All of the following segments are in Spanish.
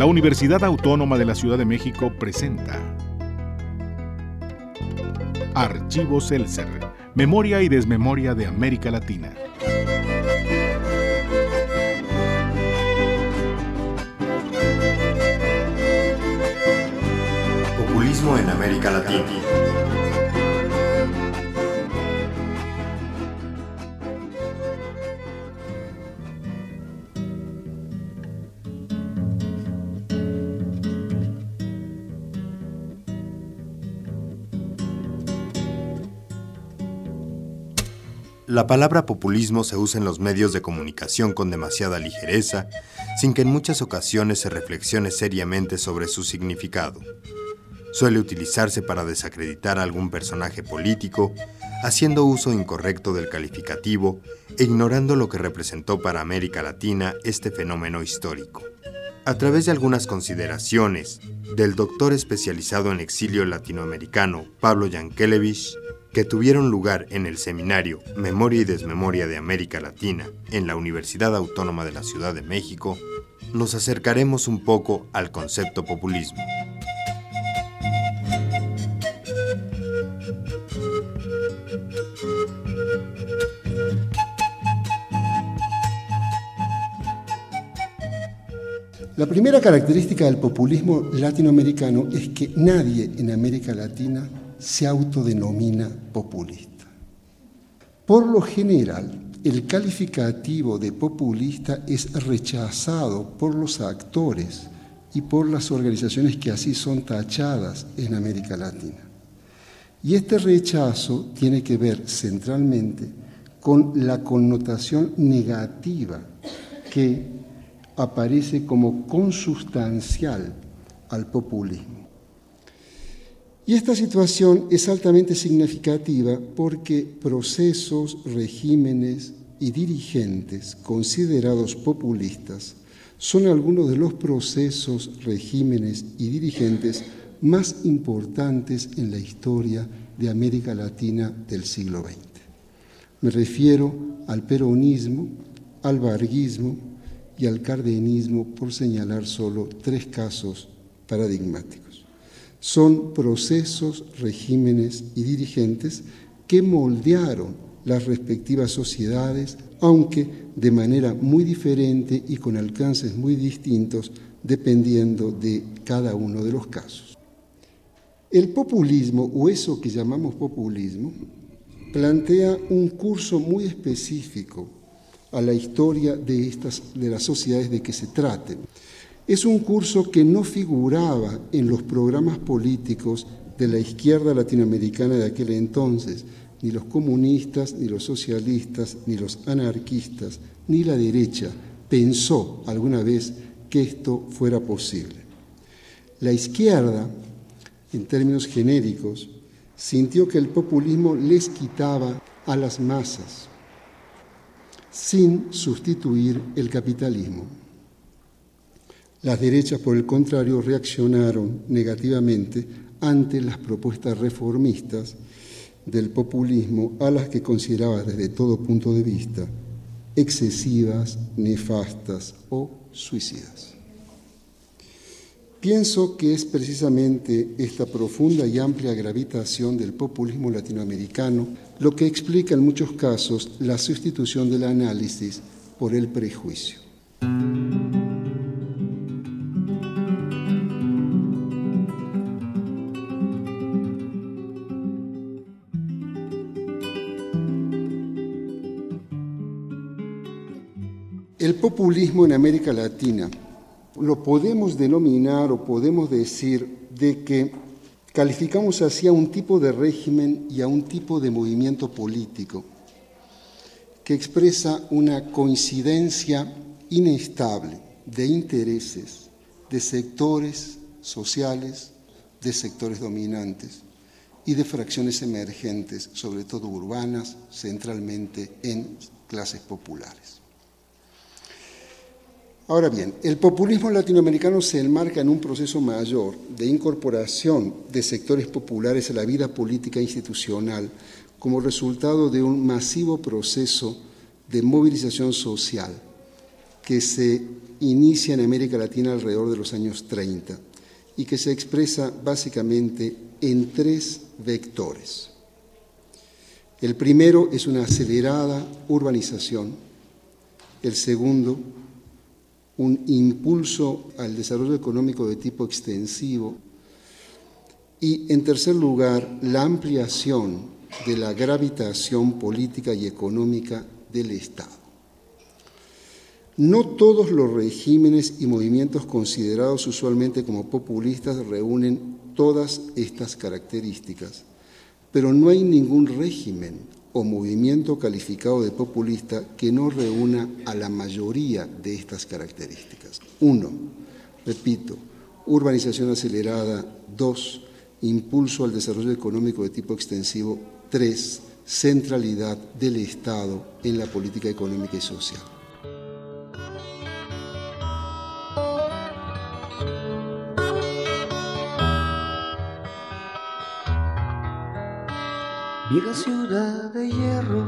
La Universidad Autónoma de la Ciudad de México presenta Archivo Seltzer, Memoria y Desmemoria de América Latina. Populismo en América Latina. La palabra populismo se usa en los medios de comunicación con demasiada ligereza, sin que en muchas ocasiones se reflexione seriamente sobre su significado. Suele utilizarse para desacreditar a algún personaje político, haciendo uso incorrecto del calificativo e ignorando lo que representó para América Latina este fenómeno histórico. A través de algunas consideraciones del doctor especializado en exilio latinoamericano Pablo Yankelevich, que tuvieron lugar en el seminario Memoria y Desmemoria de América Latina en la Universidad Autónoma de la Ciudad de México, nos acercaremos un poco al concepto populismo. La primera característica del populismo latinoamericano es que nadie en América Latina se autodenomina populista. Por lo general, el calificativo de populista es rechazado por los actores y por las organizaciones que así son tachadas en América Latina. Y este rechazo tiene que ver centralmente con la connotación negativa que aparece como consustancial al populismo. Y esta situación es altamente significativa porque procesos, regímenes y dirigentes considerados populistas son algunos de los procesos, regímenes y dirigentes más importantes en la historia de América Latina del siglo XX. Me refiero al peronismo, al varguismo y al cardenismo, por señalar solo tres casos paradigmáticos. Son procesos, regímenes y dirigentes que moldearon las respectivas sociedades, aunque de manera muy diferente y con alcances muy distintos, dependiendo de cada uno de los casos. El populismo, o eso que llamamos populismo, plantea un curso muy específico a la historia de las sociedades de que se traten. Es un curso que no figuraba en los programas políticos de la izquierda latinoamericana de aquel entonces, ni los comunistas, ni los socialistas, ni los anarquistas, ni la derecha pensó alguna vez que esto fuera posible. La izquierda, en términos genéricos, sintió que el populismo les quitaba a las masas, sin sustituir el capitalismo. Las derechas, por el contrario, reaccionaron negativamente ante las propuestas reformistas del populismo, a las que consideraba desde todo punto de vista excesivas, nefastas o suicidas. Pienso que es precisamente esta profunda y amplia gravitación del populismo latinoamericano lo que explica en muchos casos la sustitución del análisis por el prejuicio. El populismo en América Latina lo podemos denominar o podemos decir de que calificamos así a un tipo de régimen y a un tipo de movimiento político que expresa una coincidencia inestable de intereses, de sectores sociales, de sectores dominantes y de fracciones emergentes, sobre todo urbanas, centralmente en clases populares. Ahora bien, el populismo latinoamericano se enmarca en un proceso mayor de incorporación de sectores populares a la vida política institucional como resultado de un masivo proceso de movilización social que se inicia en América Latina alrededor de los años 30 y que se expresa básicamente en 3 vectores. El primero es una acelerada urbanización, el segundo, un impulso al desarrollo económico de tipo extensivo y, en tercer lugar, la ampliación de la gravitación política y económica del Estado. No todos los regímenes y movimientos considerados usualmente como populistas reúnen todas estas características, pero no hay ningún régimen o movimiento calificado de populista que no reúna a la mayoría de estas características. 1, repito, urbanización acelerada. 2, impulso al desarrollo económico de tipo extensivo. 3, centralidad del Estado en la política económica y social. Vieja ciudad de hierro,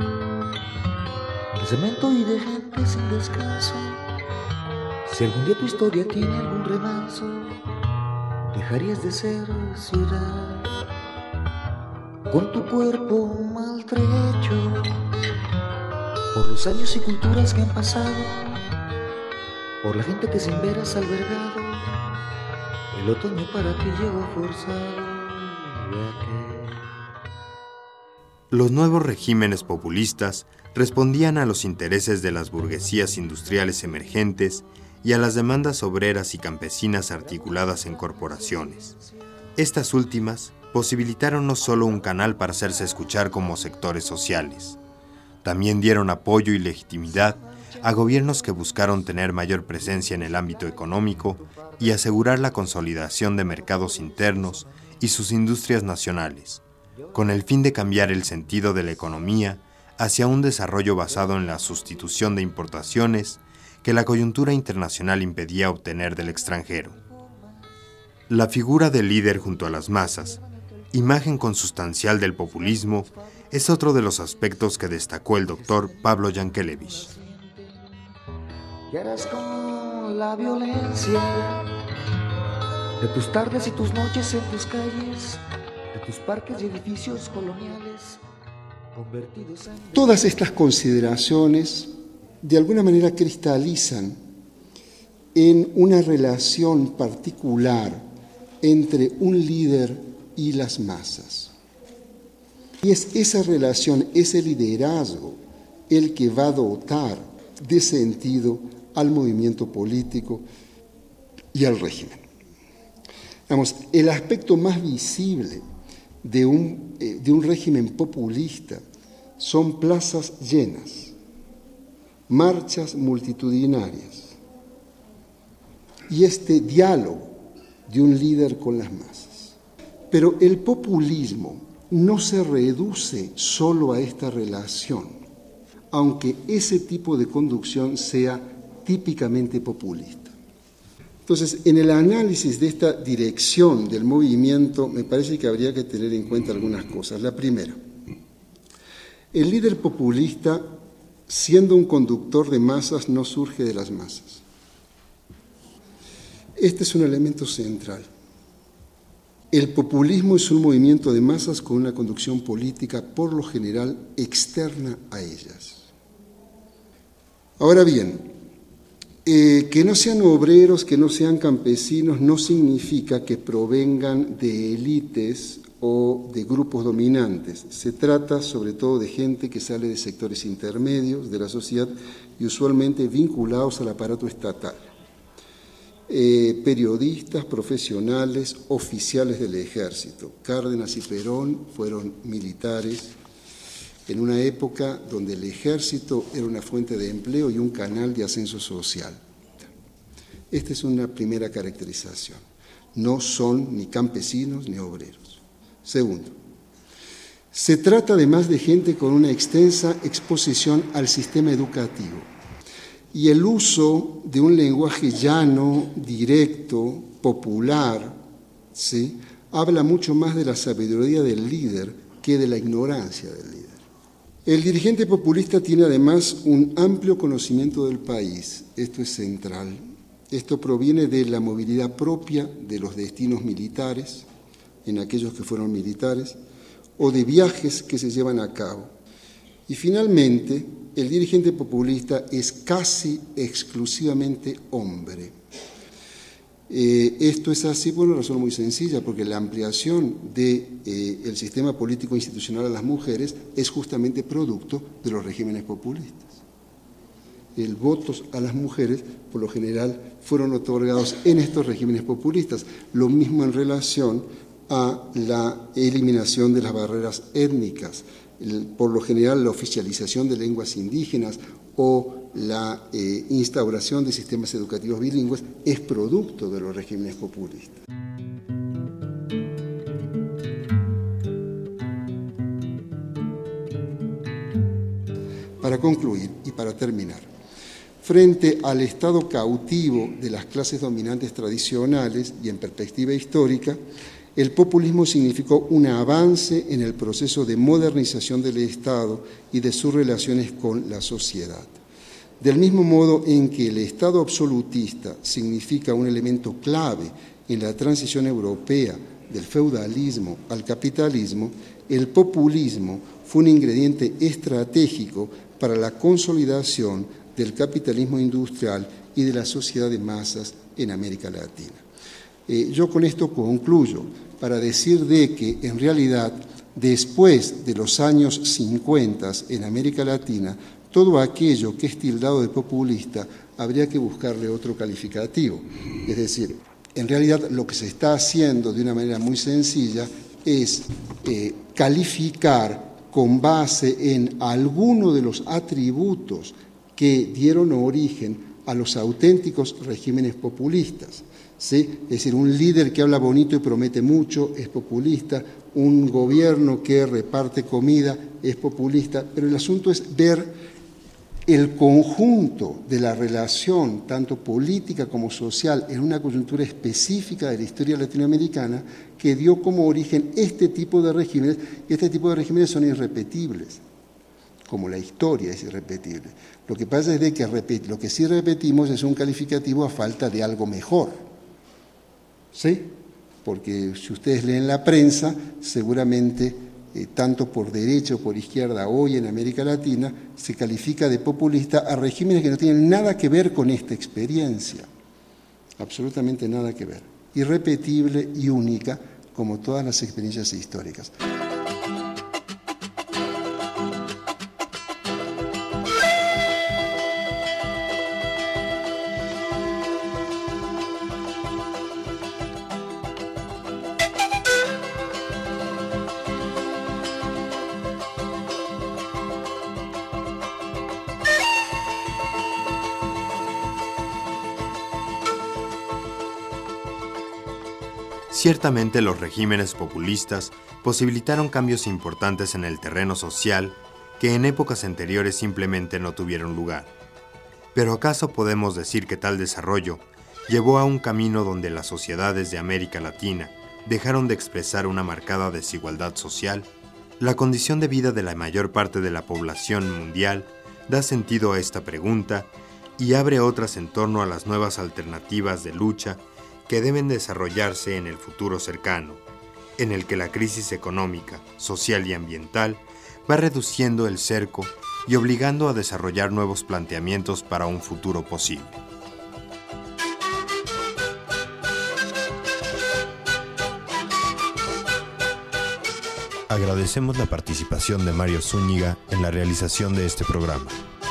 de cemento y de gente sin descanso. Si algún día tu historia tiene algún remanso, dejarías de ser ciudad. Con tu cuerpo maltrecho por los años y culturas que han pasado, por la gente que sin veras albergado, el otoño para ti llegó forzado. Los nuevos regímenes populistas respondían a los intereses de las burguesías industriales emergentes y a las demandas obreras y campesinas articuladas en corporaciones. Estas últimas posibilitaron no solo un canal para hacerse escuchar como sectores sociales, también dieron apoyo y legitimidad a gobiernos que buscaron tener mayor presencia en el ámbito económico y asegurar la consolidación de mercados internos y sus industrias nacionales, con el fin de cambiar el sentido de la economía hacia un desarrollo basado en la sustitución de importaciones que la coyuntura internacional impedía obtener del extranjero. La figura del líder junto a las masas, imagen consustancial del populismo, es otro de los aspectos que destacó el doctor Pablo Yankelevich. ¿Qué harás con la violencia de tus tardes y tus noches en tus calles, de tus parques y edificios coloniales convertidos en... Todas estas consideraciones de alguna manera cristalizan en una relación particular entre un líder y las masas. Y es esa relación, ese liderazgo, el que va a dotar de sentido al movimiento político y al régimen. Vamos, el aspecto más visible de un régimen populista son plazas llenas, marchas multitudinarias y este diálogo de un líder con las masas. Pero el populismo no se reduce solo a esta relación, aunque ese tipo de conducción sea típicamente populista. Entonces, en el análisis de esta dirección del movimiento, me parece que habría que tener en cuenta algunas cosas. La primera, el líder populista, siendo un conductor de masas, no surge de las masas. Este es un elemento central. El populismo es un movimiento de masas con una conducción política, por lo general, externa a ellas. Ahora bien, que no sean obreros, que no sean campesinos, no significa que provengan de élites o de grupos dominantes. Se trata sobre todo de gente que sale de sectores intermedios de la sociedad y usualmente vinculados al aparato estatal. Periodistas, profesionales, oficiales del ejército. Cárdenas y Perón fueron militares en una época donde el ejército era una fuente de empleo y un canal de ascenso social. Esta es una primera caracterización. No son ni campesinos ni obreros. Segundo, se trata además de gente con una extensa exposición al sistema educativo y el uso de un lenguaje llano, directo, popular, ¿sí?, habla mucho más de la sabiduría del líder que de la ignorancia del líder. El dirigente populista tiene además un amplio conocimiento del país, esto es central. Esto proviene de la movilidad propia de los destinos militares, en aquellos que fueron militares, o de viajes que se llevan a cabo. Y finalmente, el dirigente populista es casi exclusivamente hombre. Esto es así por una razón muy sencilla, porque la ampliación del sistema político institucional a las mujeres es justamente producto de los regímenes populistas. El voto a las mujeres, por lo general, fueron otorgados en estos regímenes populistas. Lo mismo en relación a la eliminación de las barreras étnicas. Por lo general, la oficialización de lenguas indígenas o la instauración de sistemas educativos bilingües es producto de los regímenes populistas. Para concluir y para terminar, frente al estado cautivo de las clases dominantes tradicionales y en perspectiva histórica, el populismo significó un avance en el proceso de modernización del Estado y de sus relaciones con la sociedad. Del mismo modo en que el Estado absolutista significa un elemento clave en la transición europea del feudalismo al capitalismo, el populismo fue un ingrediente estratégico para la consolidación del capitalismo industrial y de la sociedad de masas en América Latina. Yo con esto concluyo para decir de que en realidad después de los años 50 en América Latina, todo aquello que es tildado de populista habría que buscarle otro calificativo. Es decir, en realidad lo que se está haciendo de una manera muy sencilla es calificar con base en alguno de los atributos que dieron origen a los auténticos regímenes populistas. ¿Sí? Es decir, un líder que habla bonito y promete mucho es populista, un gobierno que reparte comida es populista, pero el asunto es ver el conjunto de la relación, tanto política como social, en una coyuntura específica de la historia latinoamericana que dio como origen este tipo de regímenes, y este tipo de regímenes son irrepetibles, como la historia es irrepetible. Lo que pasa es de que lo que sí repetimos es un calificativo a falta de algo mejor. ¿Sí? Porque si ustedes leen la prensa, seguramente, tanto por derecha o por izquierda hoy en América Latina, se califica de populista a regímenes que no tienen nada que ver con esta experiencia. Absolutamente nada que ver. Irrepetible y única, como todas las experiencias históricas. Ciertamente los regímenes populistas posibilitaron cambios importantes en el terreno social que en épocas anteriores simplemente no tuvieron lugar. Pero ¿acaso podemos decir que tal desarrollo llevó a un camino donde las sociedades de América Latina dejaron de expresar una marcada desigualdad social? La condición de vida de la mayor parte de la población mundial da sentido a esta pregunta y abre otras en torno a las nuevas alternativas de lucha que deben desarrollarse en el futuro cercano, en el que la crisis económica, social y ambiental va reduciendo el cerco y obligando a desarrollar nuevos planteamientos para un futuro posible. Agradecemos la participación de Mario Zúñiga en la realización de este programa.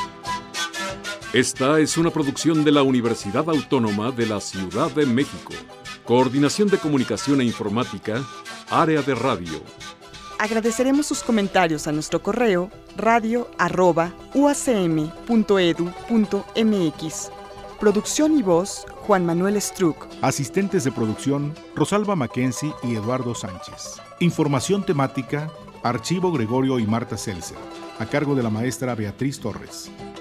Esta es una producción de la Universidad Autónoma de la Ciudad de México. Coordinación de Comunicación e Informática, Área de Radio. Agradeceremos sus comentarios a nuestro correo radio@uacm.edu.mx. Producción y voz, Juan Manuel Struck. Asistentes de producción, Rosalba Mackenzie y Eduardo Sánchez. Información temática, Archivo Gregorio y Marta Seltzer, a cargo de la maestra Beatriz Torres.